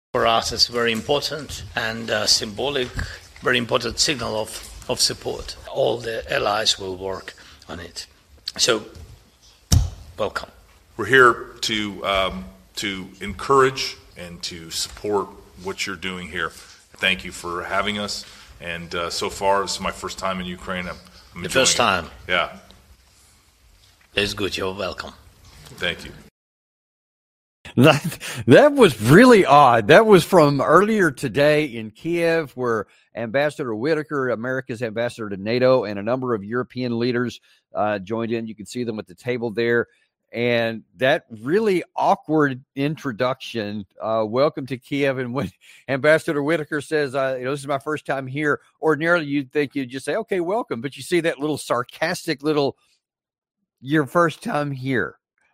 For us, it's very important and symbolic, very important signal of support. All the allies will work on it. So, welcome. We're here to encourage and to support what you're doing here. Thank you for having us. And so far, this is my first time in Ukraine. I'm the first time? Yeah. It's good. You're welcome. Thank you. That was really odd. That was from earlier today in Kiev, where Ambassador Whitaker, America's ambassador to NATO, and a number of European leaders joined in. You can see them at the table there. And that really awkward introduction, welcome to Kiev. And when Ambassador Whitaker says, this is my first time here, ordinarily you'd think you'd just say, okay, welcome. But you see that little sarcastic your first time here.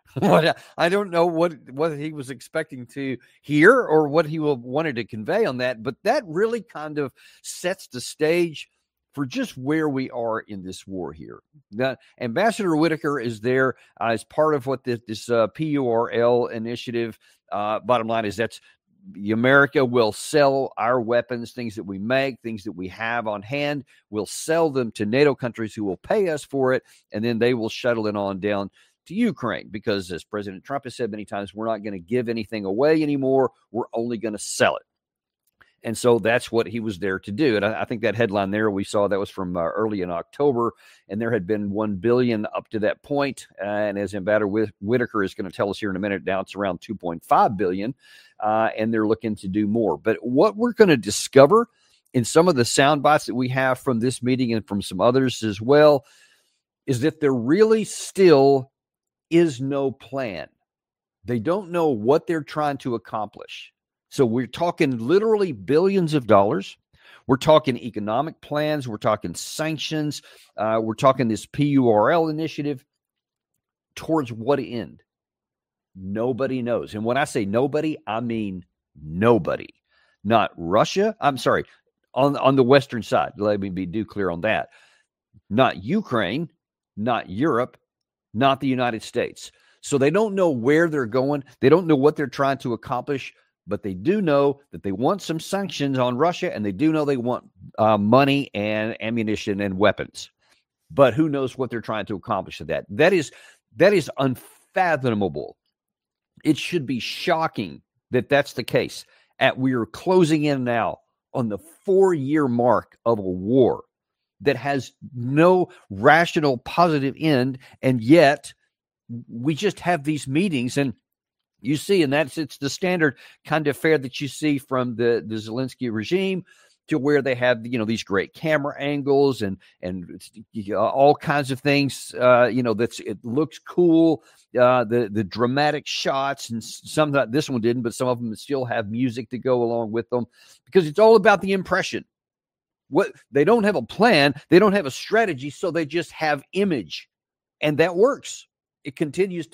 I don't know what he was expecting to hear or what he wanted to convey on that, but that really kind of sets the stage for just where we are in this war here. Now, Ambassador Whitaker is there as part of what this PURL initiative. Bottom line is America will sell our weapons, things that we make, things that we have on hand. We'll sell them to NATO countries who will pay us for it, and then they will shuttle it on down to Ukraine, because as President Trump has said many times, we're not going to give anything away anymore. We're only going to sell it. And so that's what he was there to do. And I think that headline there we saw, that was from early in October, and there had been $1 billion up to that point. And as Ambassador Whitaker is going to tell us here in a minute, now it's around $2.5 billion, and they're looking to do more. But what we're going to discover in some of the sound bites that we have from this meeting and from some others as well is that there really still is no plan. They don't know what they're trying to accomplish. So we're talking literally billions of dollars. We're talking economic plans. We're talking sanctions. We're talking this PURL initiative. Towards what end? Nobody knows. And when I say nobody, I mean nobody. Not Russia. I'm sorry. On the Western side. Let me be clear on that. Not Ukraine. Not Europe. Not the United States. So they don't know where they're going. They don't know what they're trying to accomplish. But they do know that they want some sanctions on Russia, and they do know they want money and ammunition and weapons. But who knows what they're trying to accomplish with that? That is unfathomable. It should be shocking that that's the case. We are closing in now on the 4-year mark of a war that has no rational positive end, and yet we just have these meetings and you see, and it's the standard kind of fare that you see from the Zelensky regime, to where they have these great camera angles and all kinds of things. It looks cool. The dramatic shots, and this one didn't, but some of them still have music to go along with them, because it's all about the impression. They don't have a plan, they don't have a strategy, so they just have image, and that works. It continues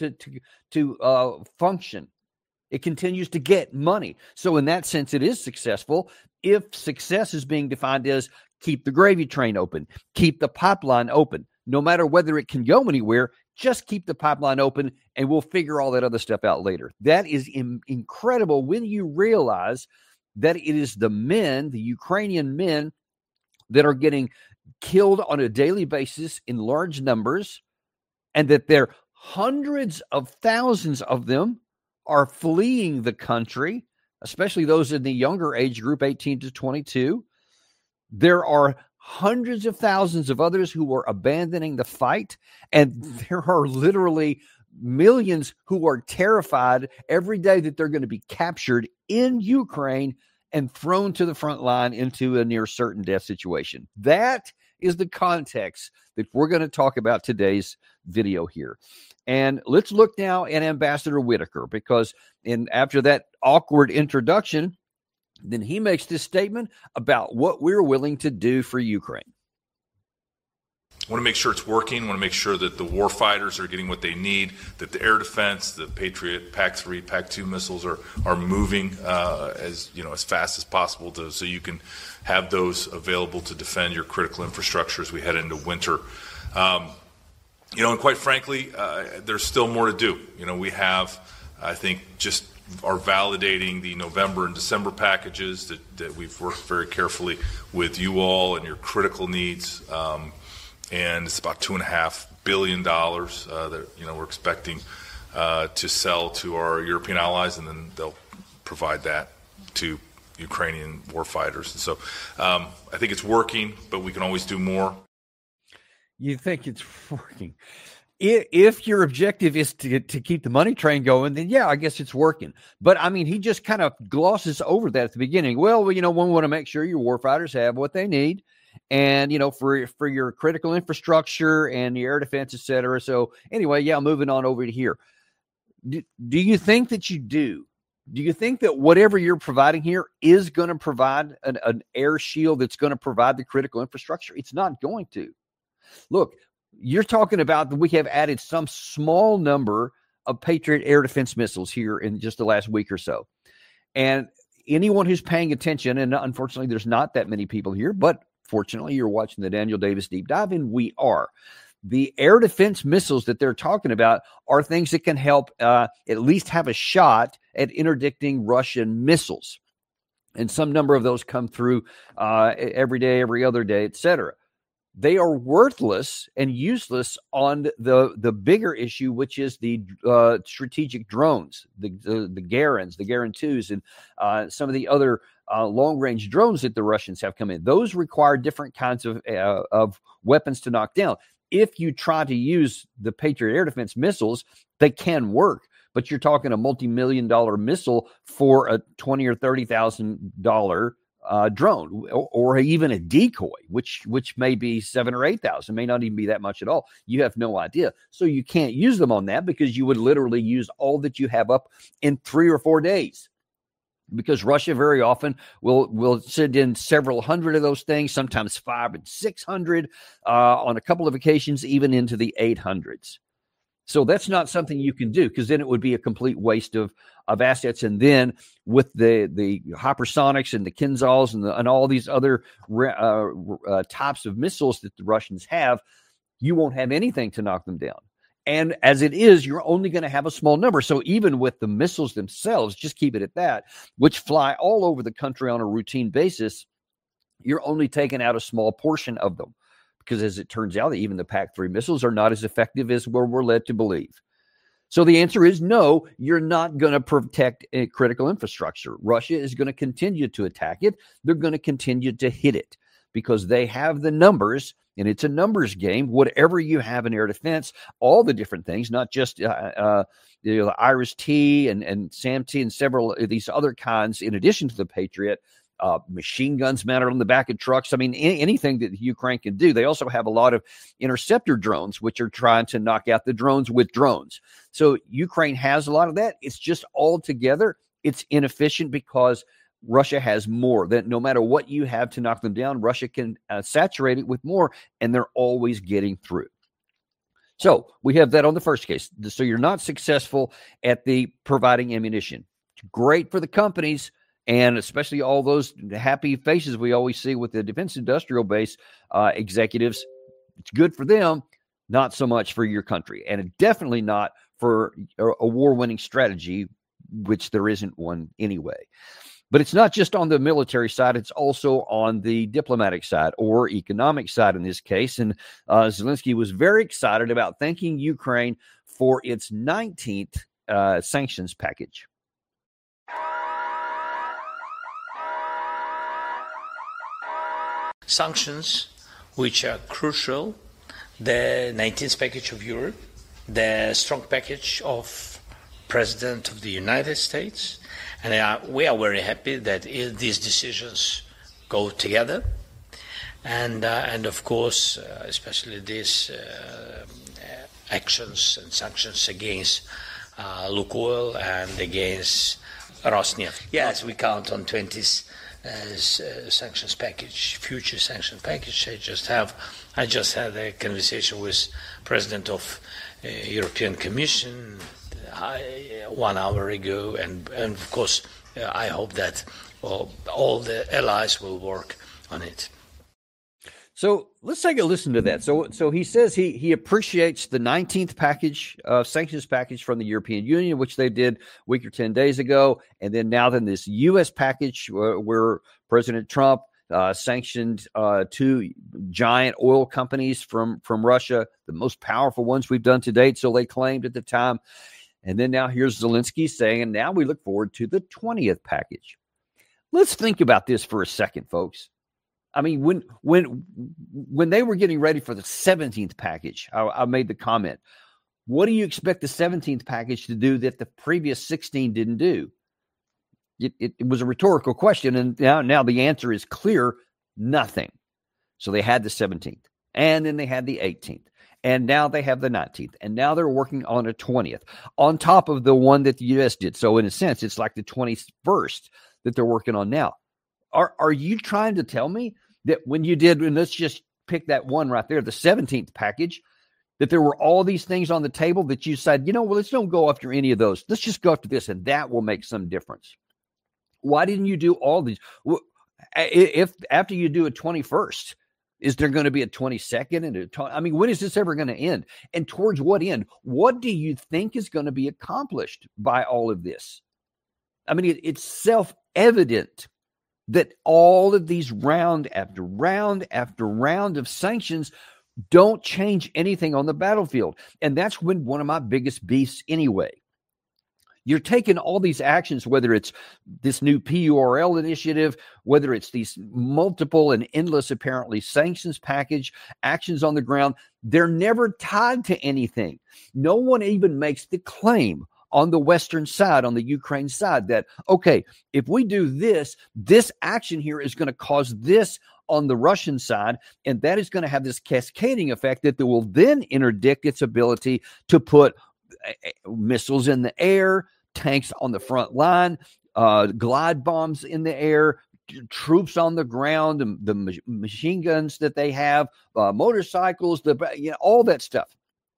to function. It continues to get money. So in that sense, it is successful. If success is being defined as keep the gravy train open, keep the pipeline open, no matter whether it can go anywhere, just keep the pipeline open, and we'll figure all that other stuff out later. That is incredible when you realize that it is the Ukrainian men, that are getting killed on a daily basis in large numbers, and that they're hundreds of thousands of them are fleeing the country, especially those in the younger age group, 18 to 22. There are hundreds of thousands of others who are abandoning the fight, and there are literally millions who are terrified every day that they're going to be captured in Ukraine and thrown to the front line into a near certain death situation. That is the context that we're going to talk about today's video here. And let's look now at Ambassador Whitaker, because after that awkward introduction, then he makes this statement about what we're willing to do for Ukraine. I want to make sure it's working. I want to make sure that the war fighters are getting what they need, that the air defense, the Patriot, PAC-3, PAC-2 missiles are moving as fast as possible so you can have those available to defend your critical infrastructure as we head into winter. And quite frankly, there's still more to do. We have, I think, just are validating the November and December packages that we've worked very carefully with you all and your critical needs. And it's about $2.5 billion that we're expecting to sell to our European allies, and then they'll provide that to Ukrainian warfighters. And so I think it's working, but we can always do more. You think it's working? If your objective is to keep the money train going, then yeah, I guess it's working. But I mean, he just kind of glosses over that at the beginning. Well, we want to make sure your warfighters have what they need, and for your critical infrastructure and your air defense, et cetera. So anyway, yeah, moving on over to here. Do you think that you do? Do you think that whatever you're providing here is going to provide an air shield that's going to provide the critical infrastructure? It's not going to. Look, you're talking about that we have added some small number of Patriot air defense missiles here in just the last week or so. And anyone who's paying attention, and unfortunately there's not that many people here, but fortunately you're watching the Daniel Davis Deep Dive, and we are. The air defense missiles that they're talking about are things that can help at least have a shot at interdicting Russian missiles. And some number of those come through every day, every other day, et cetera. They are worthless and useless on the bigger issue, which is the strategic drones, the Garand, the Garand 2s, and some of the other long-range drones that the Russians have come in. Those require different kinds of weapons to knock down. If you try to use the Patriot air defense missiles, they can work, but you're talking a multi-million-dollar missile for a $20,000 or $30,000 drone, or even a decoy, which may be $7,000 or $8,000, may not even be that much at all. You have no idea. So you can't use them on that, because you would literally use all that you have up in 3 or 4 days. Because Russia very often will send in several hundred of those things, sometimes 500 and 600, on a couple of occasions, even into the 800s. So that's not something you can do, because then it would be a complete waste of assets. And then with the hypersonics and the Kinzhals and all these other types of missiles that the Russians have, you won't have anything to knock them down. And as it is, you're only going to have a small number. So even with the missiles themselves, just keep it at that, which fly all over the country on a routine basis, you're only taking out a small portion of them. Because as it turns out, even the PAC-3 missiles are not as effective as we're led to believe. So the answer is no, you're not going to protect a critical infrastructure. Russia is going to continue to attack it. They're going to continue to hit it because they have the numbers, and it's a numbers game. Whatever you have in air defense, all the different things, not just the IRIS-T and SAM-T and several of these other kinds, in addition to the Patriot, machine guns mounted on the back of trucks. I mean, anything that Ukraine can do. They also have a lot of interceptor drones, which are trying to knock out the drones with drones. So Ukraine has a lot of that. It's just all together, it's inefficient because Russia has more. That no matter what you have to knock them down, Russia can saturate it with more, and they're always getting through. So we have that on the first case. So you're not successful at the providing ammunition. It's great for the companies, and especially all those happy faces we always see with the defense industrial base executives. It's good for them, not so much for your country, and definitely not for a war-winning strategy, which there isn't one anyway. But it's not just on the military side, it's also on the diplomatic side, or economic side in this case. And Zelensky was very excited about thanking Ukraine for its 19th sanctions package. Sanctions, which are crucial, the 19th package of Europe, the strong package of President of the United States, and we are very happy that these decisions go together, and of course, especially these actions and sanctions against Lukoil and against Rosneft. Yes, we count on 20s sanctions package, future sanctions package. I just had a conversation with President of European Commission 1 hour ago, and of course I hope that all the allies will work on it. So let's take a listen to that. So he says he appreciates the 19th package, sanctions package from the European Union, which they did a week or 10 days ago. And then this U.S. package where President Trump sanctioned two giant oil companies from Russia, the most powerful ones we've done to date, so they claimed at the time. And then now here's Zelensky saying, and now we look forward to the 20th package. Let's think about this for a second, folks. I mean, when they were getting ready for the 17th package, I made the comment, what do you expect the 17th package to do that the previous 16 didn't do? It was a rhetorical question, and now the answer is clear, nothing. So they had the 17th, and then they had the 18th, and now they have the 19th, and now they're working on a 20th on top of the one that the U.S. did. So in a sense, it's like the 21st that they're working on now. Are you trying to tell me that when you did, and let's just pick that one right there, the 17th package, that there were all these things on the table that you said, let's don't go after any of those. Let's just go after this, and that will make some difference. Why didn't you do all these? If after you do a 21st, is there going to be a 22nd and when is this ever going to end? And towards what end? What do you think is going to be accomplished by all of this? I mean, it's self-evident that all of these round after round after round of sanctions don't change anything on the battlefield. And that's when one of my biggest beefs anyway. You're taking all these actions, whether it's this new PURL initiative, whether it's these multiple and endless, apparently, sanctions package, actions on the ground, they're never tied to anything. No one even makes the claim on the Western side, on the Ukraine side, that, okay, if we do this, this action here is going to cause this on the Russian side, and that is going to have this cascading effect that will then interdict its ability to put missiles in the air, tanks on the front line, glide bombs in the air, troops on the ground, the machine guns that they have, motorcycles, all that stuff.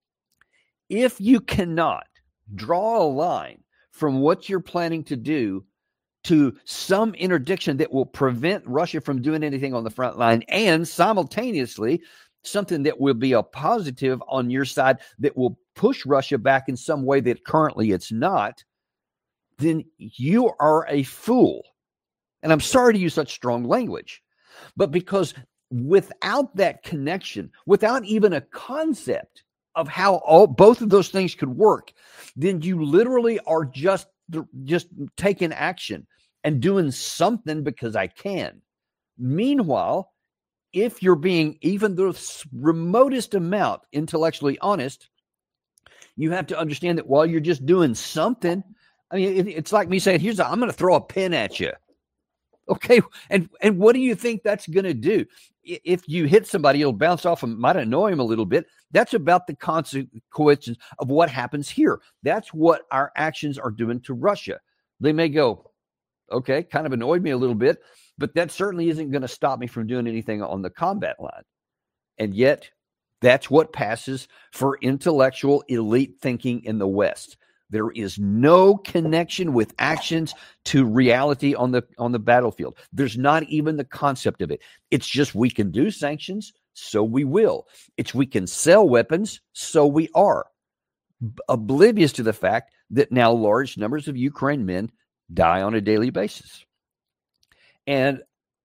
If you cannot draw a line from what you're planning to do to some interdiction that will prevent Russia from doing anything on the front line, and simultaneously something that will be a positive on your side that will push Russia back in some way that currently it's not, then you are a fool. And I'm sorry to use such strong language, but because without that connection, without even a concept of how both of those things could work, then you literally are just taking action and doing something because I can. Meanwhile, if you're being even the remotest amount intellectually honest, you have to understand that while you're just doing something, I mean, it's like me saying, I'm going to throw a pin at you. Okay, and what do you think that's going to do? If you hit somebody, it'll bounce off and might annoy him a little bit. That's about the consequences of what happens here. That's what our actions are doing to Russia. They may go, okay, kind of annoyed me a little bit, but that certainly isn't going to stop me from doing anything on the combat line. And yet, that's what passes for intellectual elite thinking in the West. There is no connection with actions to reality on the battlefield. There's not even the concept of it. It's just we can do sanctions, so we will. It's we can sell weapons, so we are. Oblivious to the fact that now large numbers of Ukraine men die on a daily basis. And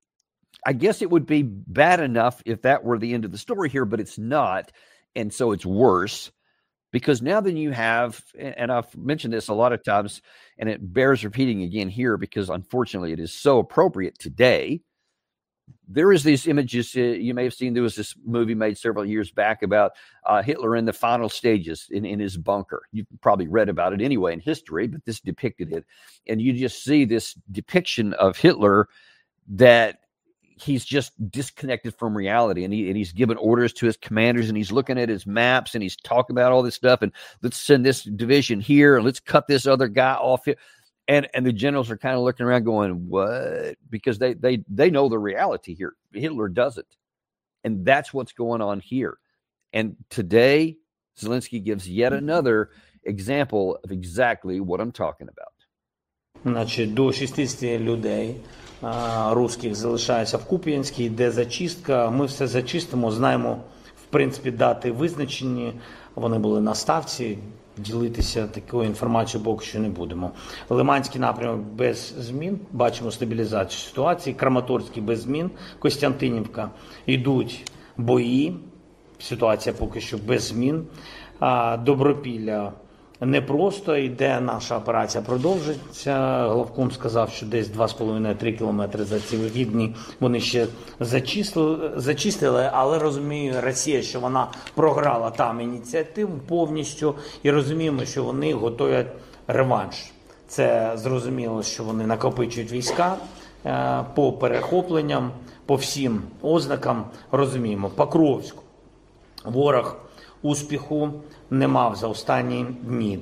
I guess it would be bad enough if that were the end of the story here, but it's not. And so it's worse. Because now then you have, and I've mentioned this a lot of times, and it bears repeating again here because unfortunately it is so appropriate today. There is these images, you may have seen, there was this movie made several years back about Hitler in the final stages in his bunker. You've probably read about it anyway in history, but this depicted it. And you just see this depiction of Hitler that he's just disconnected from reality, and he's giving orders to his commanders, and he's looking at his maps, and he's talking about all this stuff, and let's send this division here, and let's cut this other guy off here. And the generals are kind of looking around going, what? Because they know the reality here. Hitler doesn't. And that's what's going on here. And today, Zelensky gives yet another example of exactly what I'm talking about. Значить, до 60 людей русських залишається в Куп'янській, йде зачистка. Ми все зачистимо, знаємо, в принципі, дати визначені. Вони були на ставці, ділитися такою інформацією поки що не будемо. Лиманський напрямок без змін, бачимо стабілізацію ситуації. Краматорський без змін, Костянтинівка йдуть бої, ситуація поки що без змін. Добропілля непросто, йде наша операція, продовжиться. Главком сказав, що десь 2,5-3 кілометри за ці вихідні вони ще зачистили, але розуміє Росія, що вона програла там ініціативу повністю, і розуміємо, що вони готують реванш. Це зрозуміло, що вони накопичують війська по перехопленням, по всім ознакам, розуміємо. Покровську ворог успіху не мав за останні дні.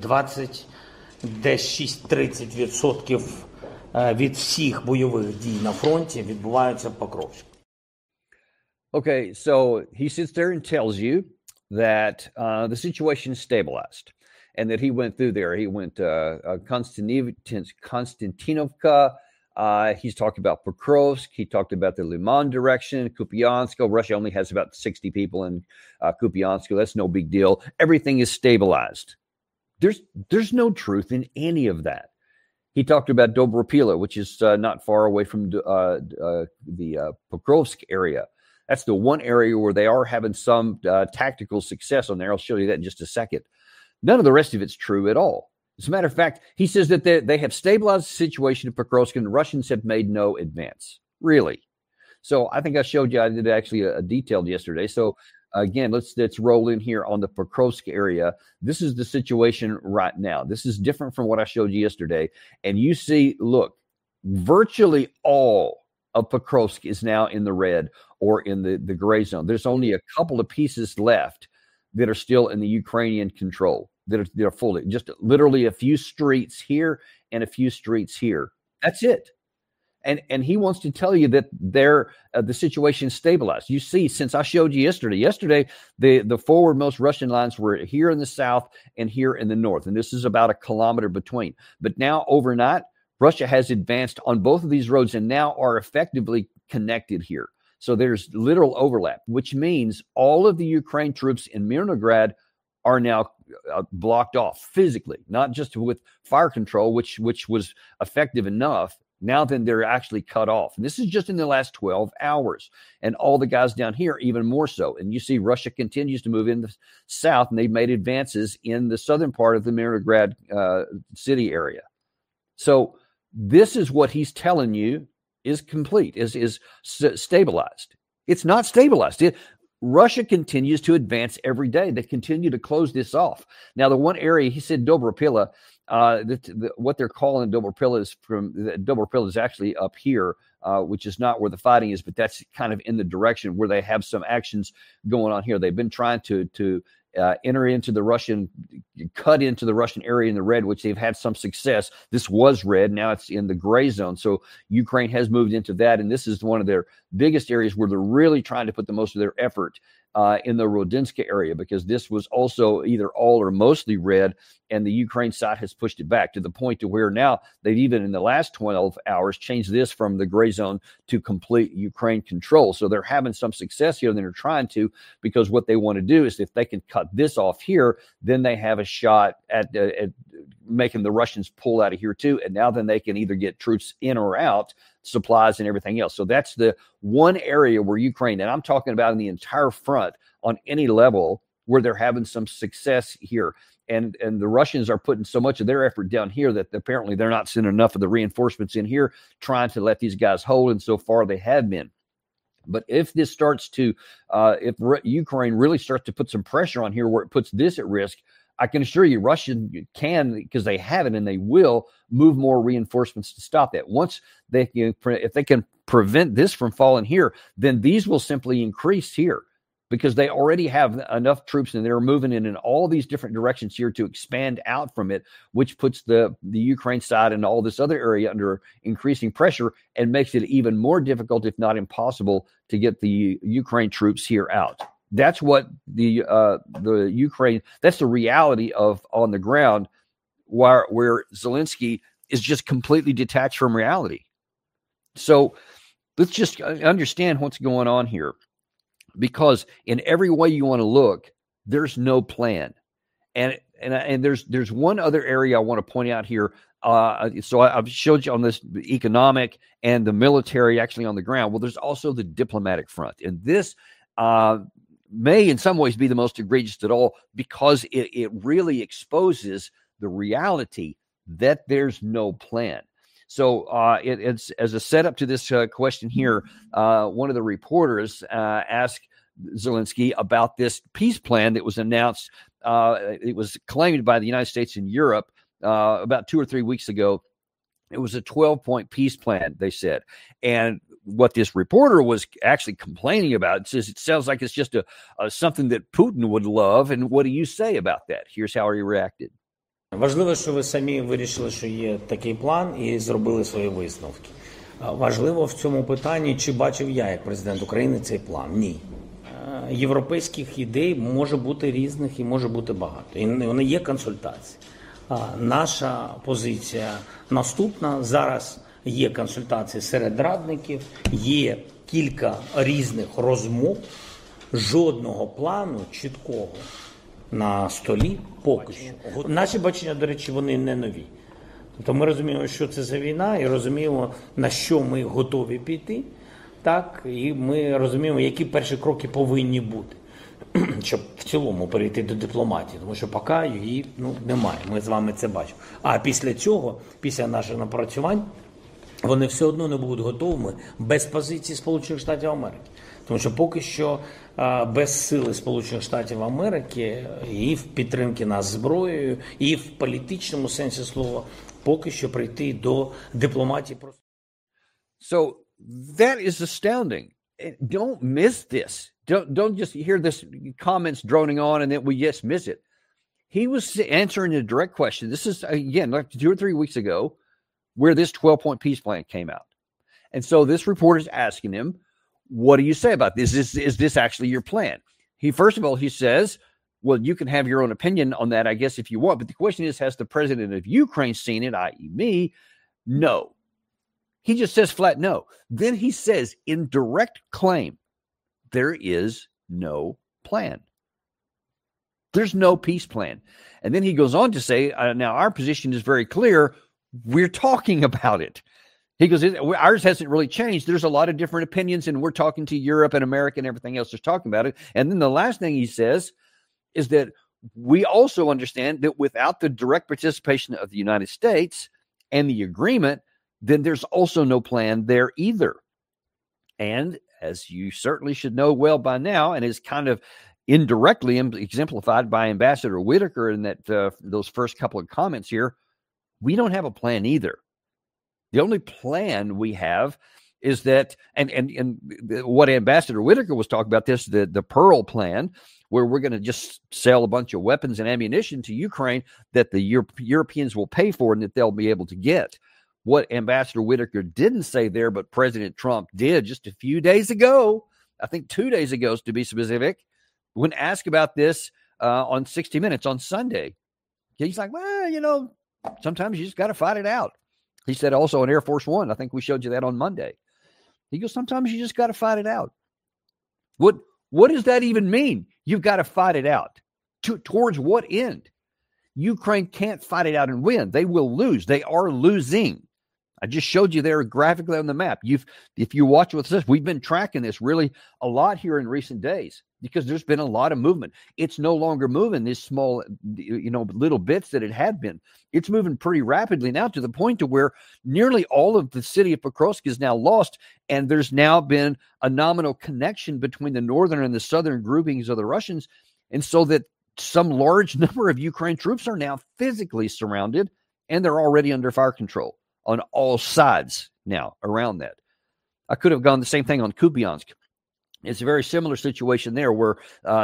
26-30% від всіх бойових дій на фронті відбуваються в Покровську. Okay, so he sits there and tells you that the situation is stabilized and that he went through there. He went Konstantinovka. He's talked about Pokrovsk. He talked about the Liman direction, Kupiansk. Russia only has about 60 people in Kupiansk. That's no big deal. Everything is stabilized. There's no truth in any of that. He talked about Dobropila, which is not far away from the Pokrovsk area. That's the one area where they are having some tactical success on there. I'll show you that in just a second. None of the rest of it's true at all. As a matter of fact, he says that they have stabilized the situation in Pokrovsk and the Russians have made no advance. Really? So I think I showed you, I did actually a detailed yesterday. So again, let's roll in here on the Pokrovsk area. This is the situation right now. This is different from what I showed you yesterday. And you see, look, virtually all of Pokrovsk is now in the red or in the gray zone. There's only a couple of pieces left that are still in the Ukrainian control. They're fully, just literally a few streets here and a few streets here. That's it. And he wants to tell you that the situation is stabilized. You see, since I showed you yesterday, the forwardmost Russian lines were here in the south and here in the north. And this is about a kilometer between. But now overnight, Russia has advanced on both of these roads and now are effectively connected here. So there's literal overlap, which means all of the Ukraine troops in Mirnograd are now blocked off physically, not just with fire control, which was effective enough. Now then they're actually cut off. And this is just in the last 12 hours. And all the guys down here, even more so. And you see Russia continues to move in the south, and they've made advances in the southern part of the Mirnograd city area. So this is what he's telling you is complete, is stabilized. It's not stabilized. Russia continues to advance every day. They continue to close this off. Now, the one area, he said Dobropila, what they're calling Dobropila is actually up here, which is not where the fighting is, but that's kind of in the direction where they have some actions going on here. They've been trying to cut into the Russian area in the red, which they've had some success. This was red. Now it's in the gray zone. So Ukraine has moved into that. And this is one of their biggest areas where they're really trying to put the most of their effort in the Rodinska area, because this was also either all or mostly red. And the Ukraine side has pushed it back to the point to where now they've even in the last 12 hours changed this from the gray zone to complete Ukraine control. So they're having some success here. And they're trying to, because what they want to do is if they can cut this off here, then they have a shot at making the Russians pull out of here too. And now then they can either get troops in or out, supplies and everything else. So that's the one area where Ukraine, and I'm talking about in the entire front on any level, where they're having some success here. And the Russians are putting so much of their effort down here that apparently they're not sending enough of the reinforcements in here, trying to let these guys hold. And so far they have been. But if this starts to, if Ukraine really starts to put some pressure on here where it puts this at risk, I can assure you Russia can, because they have it and they will move more reinforcements to stop that. Once they can, if they can prevent this from falling here, then these will simply increase here, because they already have enough troops and they're moving in all these different directions here to expand out from it, which puts the Ukraine side and all this other area under increasing pressure and makes it even more difficult, if not impossible, to get the Ukraine troops here out. That's what the Ukraine, that's the reality of on the ground, where Zelensky is just completely detached from reality. So let's just understand what's going on here, because in every way you want to look, there's no plan. And there's one other area I want to point out here. So I've showed you on this economic and the military actually on the ground. Well, there's also the diplomatic front. And this may in some ways be the most egregious at all, because it really exposes the reality that there's no plan. So it's as a setup to this question here, one of the reporters asked Zelensky about this peace plan that was announced. It was claimed by the United States and Europe about 2 or 3 weeks ago. It was a 12-point peace plan, they said. And what this reporter was actually complaining about, says it sounds like it's just a something that Putin would love. And what do you say about that? Here's how he reacted. Важливо, що ви самі вирішили, що є такий план, і зробили свої висновки. Важливо в цьому питанні, чи бачив я, як президент України, цей план? Ні. Європейських ідей може бути різних і може бути багато. І вони є консультації. Наша позиція наступна. Зараз є консультації серед радників, є кілька різних розмов, жодного плану чіткого на столі поки що. Наші бачення, до речі, вони не нові. Тобто ми розуміємо, що це за війна, і розуміємо, на що ми готові піти, так, і ми розуміємо, які перші кроки повинні бути, щоб в цілому перейти до дипломатії, тому що поки її немає, ми з вами це бачимо. А після цього, після наших напрацювань, вони все одно не будуть готовими без позиції Сполучених Штатів Америки. Тому що поки що без сили Сполучених Штатів Америки і в підтримки нас зброєю, і в політичному сенсі слова, поки що прийти до дипломатії просто. So that is astounding. Don't miss this. Don't just hear this comments droning on and then we just miss it. He was answering a direct question. This is, again, like 2 or 3 weeks ago, where this 12-point peace plan came out. And so this reporter is asking him, what do you say about this? Is this actually your plan? First of all, he says, well, you can have your own opinion on that, I guess, if you want. But the question is, has the president of Ukraine seen it, i.e. me? No. He just says flat no. Then he says in direct claim, there is no plan. There's no peace plan. And then he goes on to say, now our position is very clear. We're talking about it. He goes, ours hasn't really changed. There's a lot of different opinions, and we're talking to Europe and America and everything else. They're talking about it. And then the last thing he says is that we also understand that without the direct participation of the United States and the agreement, then there's also no plan there either. And as you certainly should know well by now, and is kind of indirectly exemplified by Ambassador Whitaker in that those first couple of comments here, we don't have a plan either. The only plan we have is that, and what Ambassador Whitaker was talking about, the Pearl plan, where we're going to just sell a bunch of weapons and ammunition to Ukraine that the Europeans will pay for and that they'll be able to get. What Ambassador Whitaker didn't say there, but President Trump did just a few days ago, I think 2 days ago to be specific, when asked about this on 60 Minutes on Sunday. He's like, well, sometimes you just got to fight it out. He said also on Air Force One, I think we showed you that on Monday. He goes, sometimes you just got to fight it out. What does that even mean? You've got to fight it out. Towards what end? Ukraine can't fight it out and win. They will lose. They are losing. I just showed you there graphically on the map. If you watch what's this, we've been tracking this really a lot here in recent days because there's been a lot of movement. It's no longer moving these small, little bits that it had been. It's moving pretty rapidly now to the point to where nearly all of the city of Pokrovsk is now lost, and there's now been a nominal connection between the northern and the southern groupings of the Russians, and so that some large number of Ukraine troops are now physically surrounded, and they're already under fire control on all sides now around that. I could have gone the same thing on Kupiansk. It's a very similar situation there where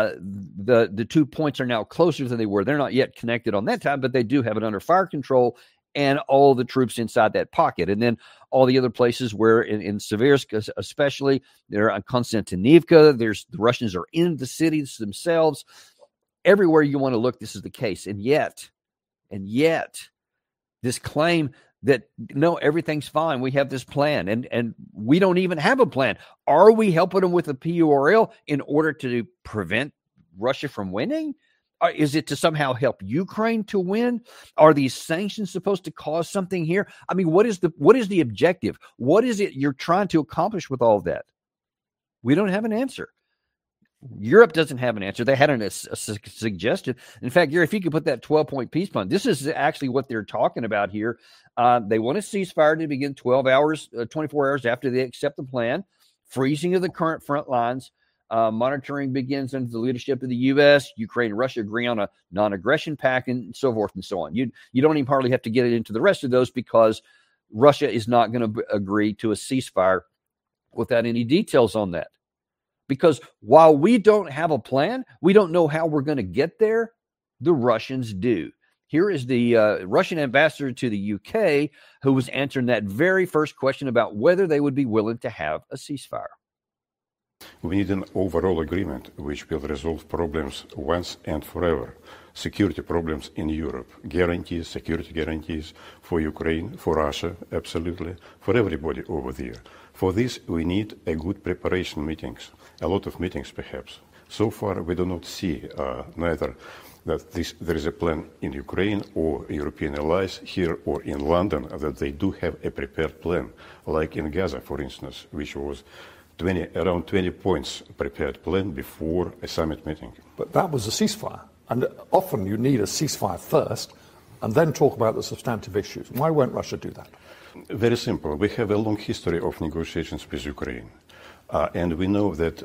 the 2 points are now closer than they were. They're not yet connected on that time, but they do have it under fire control and all the troops inside that pocket. And then all the other places where in Seversk especially, they're on Konstantinivka, the Russians are in the cities themselves. Everywhere you want to look, this is the case. And yet, this claim that no, everything's fine. We have this plan, and we don't even have a plan. Are we helping them with the PURL in order to prevent Russia from winning? Or is it to somehow help Ukraine to win? Are these sanctions supposed to cause something here? I mean, what is the objective? What is it you're trying to accomplish with all of that? We don't have an answer. Europe doesn't have an answer. They had a suggestion. In fact, Gary, if you could put that 12-point peace plan, this is actually what they're talking about here. They want a ceasefire to begin 24 hours after they accept the plan, freezing of the current front lines. Monitoring begins under the leadership of the U.S., Ukraine and Russia agree on a non-aggression pact, and so forth and so on. You don't even hardly have to get into the rest of those because Russia is not going to agree to a ceasefire without any details on that. Because while we don't have a plan, we don't know how we're going to get there. The Russians do. Here is the Russian ambassador to the UK who was answering that very first question about whether they would be willing to have a ceasefire. We need an overall agreement which will resolve problems once and forever. Security problems in Europe, guarantees, security guarantees for Ukraine, for Russia, absolutely, for everybody over there. For this, we need a good preparation meetings, a lot of meetings perhaps. So far, we do not see neither that there is a plan in Ukraine or European allies here or in London that they do have a prepared plan, like in Gaza, for instance, which was around 20 points prepared plan before a summit meeting. But that was a ceasefire. And often you need a ceasefire first and then talk about the substantive issues. Why won't Russia do that? Very simple. We have a long history of negotiations with Ukraine. And we know that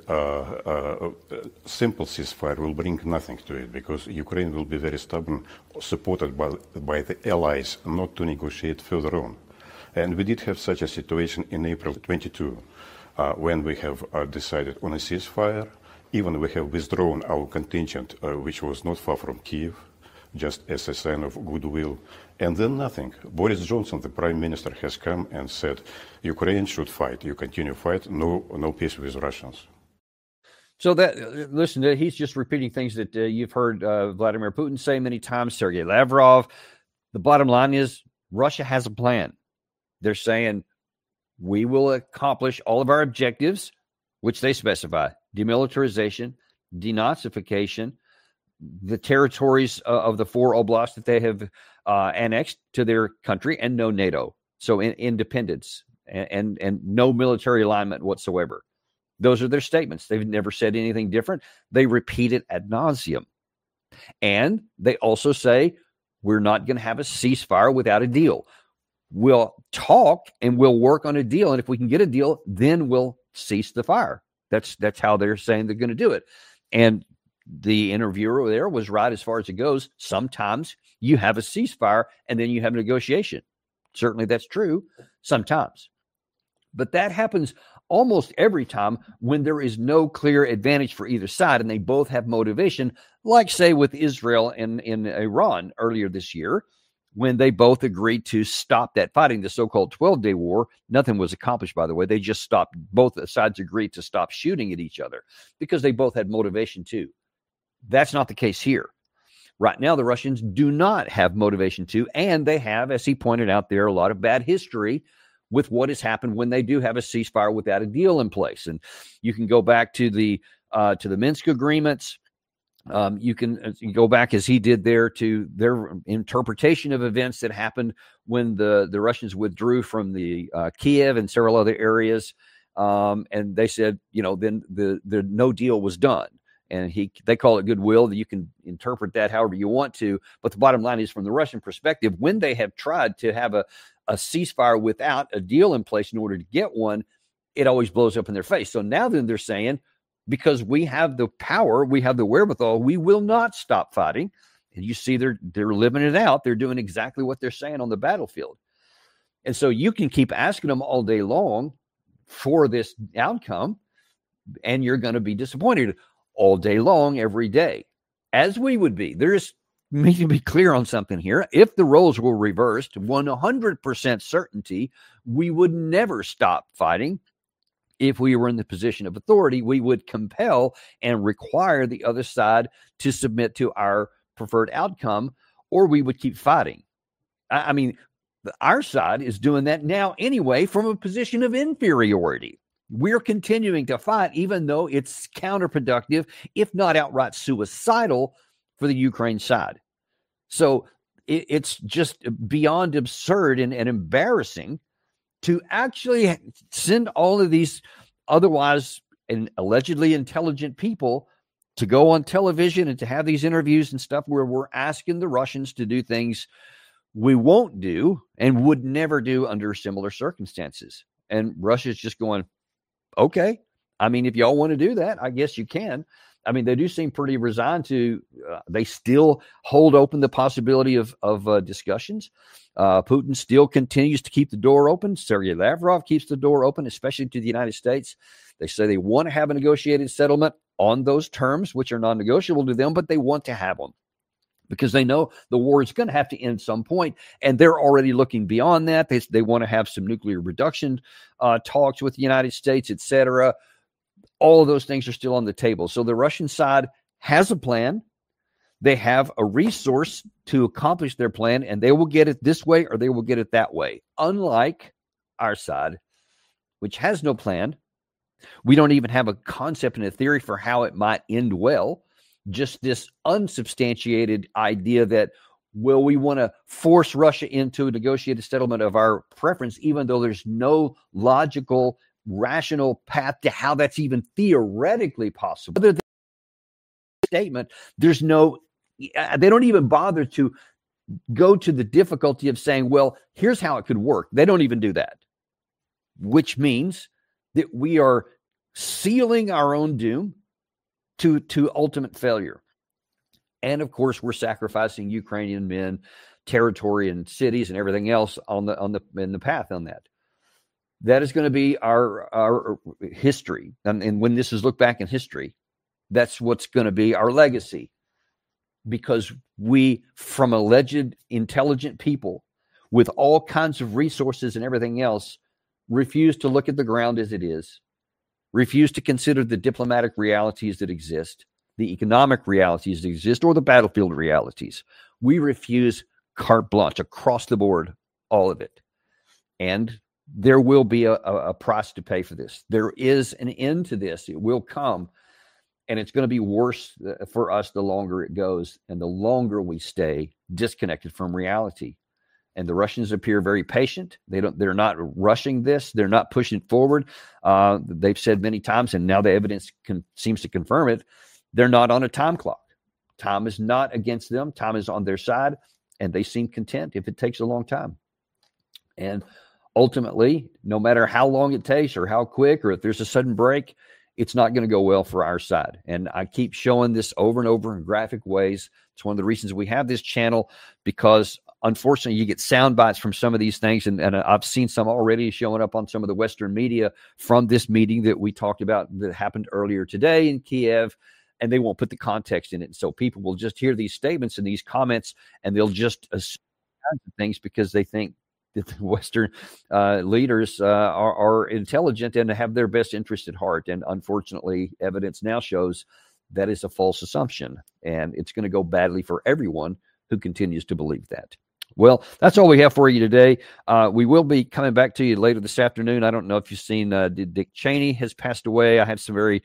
simple ceasefire will bring nothing to it because Ukraine will be very stubborn, supported by the allies not to negotiate further on. And we did have such a situation in April 22. When we have decided on a ceasefire, even we have withdrawn our contingent, which was not far from Kiev, just as a sign of goodwill, and then nothing. Boris Johnson, the Prime Minister, has come and said, Ukraine should fight, you continue fight, no peace with Russians. So that, listen, he's just repeating things that you've heard Vladimir Putin say many times, Sergei Lavrov. The bottom line is Russia has a plan. They're saying, we will accomplish all of our objectives, which they specify: demilitarization, denazification, the territories of the 4 oblasts that they have annexed to their country, and no NATO. So independence and no military alignment whatsoever. Those are their statements. They've never said anything different. They repeat it ad nauseum. And they also say, we're not going to have a ceasefire without a deal. We'll talk and we'll work on a deal. And if we can get a deal, then we'll cease the fire. That's how they're saying they're going to do it. And the interviewer there was right as far as it goes. Sometimes you have a ceasefire and then you have negotiation. Certainly that's true sometimes. But that happens almost every time when there is no clear advantage for either side and they both have motivation, like, say, with Israel and in Iran earlier this year, when they both agreed to stop that fighting, the so-called 12-day war. Nothing was accomplished, by the way. They just stopped. Both sides agreed to stop shooting at each other because they both had motivation too. That's not the case here. Right now, the Russians do not have motivation to, and they have, as he pointed out there, a lot of bad history with what has happened when they do have a ceasefire without a deal in place. And you can go back to the Minsk agreements. You can go back, as he did there, to their interpretation of events that happened when the Russians withdrew from the Kiev and several other areas. And they said, then the no deal was done. And they call it goodwill. You can interpret that however you want to. But the bottom line is, from the Russian perspective, when they have tried to have a ceasefire without a deal in place in order to get one, it always blows up in their face. So now then they're saying, because we have the power, we have the wherewithal, we will not stop fighting. And you see they're living it out. They're doing exactly what they're saying on the battlefield. And so you can keep asking them all day long for this outcome, and you're going to be disappointed all day long, every day, as we would be. There's need to be clear on something here. If the roles were reversed, 100% certainty, we would never stop fighting. If we were in the position of authority, we would compel and require the other side to submit to our preferred outcome, or we would keep fighting. I mean, our side is doing that now anyway from a position of inferiority. We're continuing to fight, even though it's counterproductive, if not outright suicidal, for the Ukraine side. So it's just beyond absurd and embarrassing to actually send all of these otherwise and allegedly intelligent people to go on television and to have these interviews and stuff where we're asking the Russians to do things we won't do and would never do under similar circumstances. And Russia's just going, okay, I mean, if y'all want to do that, I guess you can. I mean, they do seem pretty resigned to, they still hold open the possibility of discussions. Putin still continues to keep the door open. Sergei Lavrov keeps the door open, especially to the United States. They say they want to have a negotiated settlement on those terms, which are non-negotiable to them, but they want to have them because they know the war is going to have to end some point, and they're already looking beyond that. They want to have some nuclear reduction talks with the United States, et cetera. All of those things are still on the table. So the Russian side has a plan. They have a resource to accomplish their plan, and they will get it this way or they will get it that way. Unlike our side, which has no plan. We don't even have a concept and a theory for how it might end well. Just this unsubstantiated idea that, well, we want to force Russia into a negotiated settlement of our preference, even though there's no logical, rational path to how that's even theoretically possible. Other than the statement, there's no, they don't even bother to go to the difficulty of saying, well, here's how it could work. They don't even do that, which means that we are sealing our own doom to ultimate failure. And of course, we're sacrificing Ukrainian men, territory, and cities, and everything else in the path on that. That is going to be our history. And when this is looked back in history, that's what's going to be our legacy. Because we, from alleged intelligent people with all kinds of resources and everything else, refuse to look at the ground as it is, refuse to consider the diplomatic realities that exist, the economic realities that exist, or the battlefield realities. We refuse carte blanche across the board, all of it. And there will be a price to pay for this. There is an end to this. It will come. And it's going to be worse for us the longer it goes and the longer we stay disconnected from reality. And the Russians appear very patient. They're not rushing this. They're not pushing forward. They've said many times, and now the evidence seems to confirm it, they're not on a time clock. Time is not against them. Time is on their side, and they seem content if it takes a long time. And ultimately, no matter how long it takes or how quick or if there's a sudden break, it's not going to go well for our side. And I keep showing this over and over in graphic ways. It's one of the reasons we have this channel, because unfortunately you get sound bites from some of these things. And I've seen some already showing up on some of the Western media from this meeting that we talked about that happened earlier today in Kiev, and they won't put the context in it. And so people will just hear these statements and these comments, and they'll just assume things because they think that the Western leaders are intelligent and have their best interest at heart. And unfortunately, evidence now shows that is a false assumption, and it's going to go badly for everyone who continues to believe that. Well, that's all we have for you today. We will be coming back to you later this afternoon. I don't know if you've seen Dick Cheney has passed away. I have some very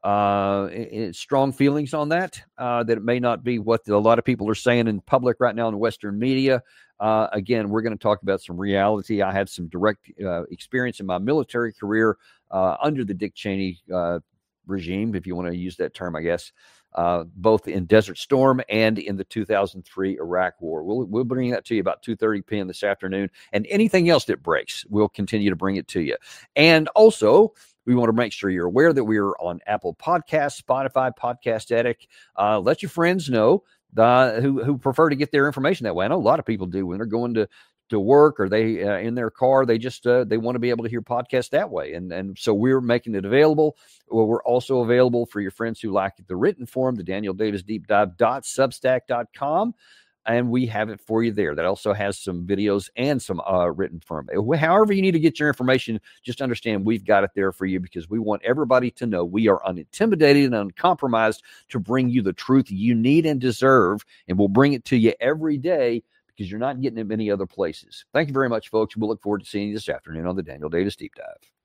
strong feelings on that, that it may not be what a lot of people are saying in public right now in the Western media. Again, we're going to talk about some reality. I had some direct experience in my military career under the Dick Cheney regime, if you want to use that term, I guess, both in Desert Storm and in the 2003 Iraq War. We'll bring that to you about 2:30 p.m. this afternoon, and anything else that breaks, we'll continue to bring it to you. And also, we want to make sure you're aware that we are on Apple Podcasts, Spotify, Podcast Addict. Let your friends know who prefer to get their information that way. I know a lot of people do when they're going to work or they in their car. They just they want to be able to hear podcasts that way, and so we're making it available. Well, we're also available for your friends who like the written form, the Daniel Davis Deep Dive.substack.com. And we have it for you there. That also has some videos and some written form. However you need to get your information, just understand we've got it there for you, because we want everybody to know we are unintimidated and uncompromised to bring you the truth you need and deserve. And we'll bring it to you every day, because you're not getting it many other places. Thank you very much, folks. We'll look forward to seeing you this afternoon on the Daniel Davis Deep Dive.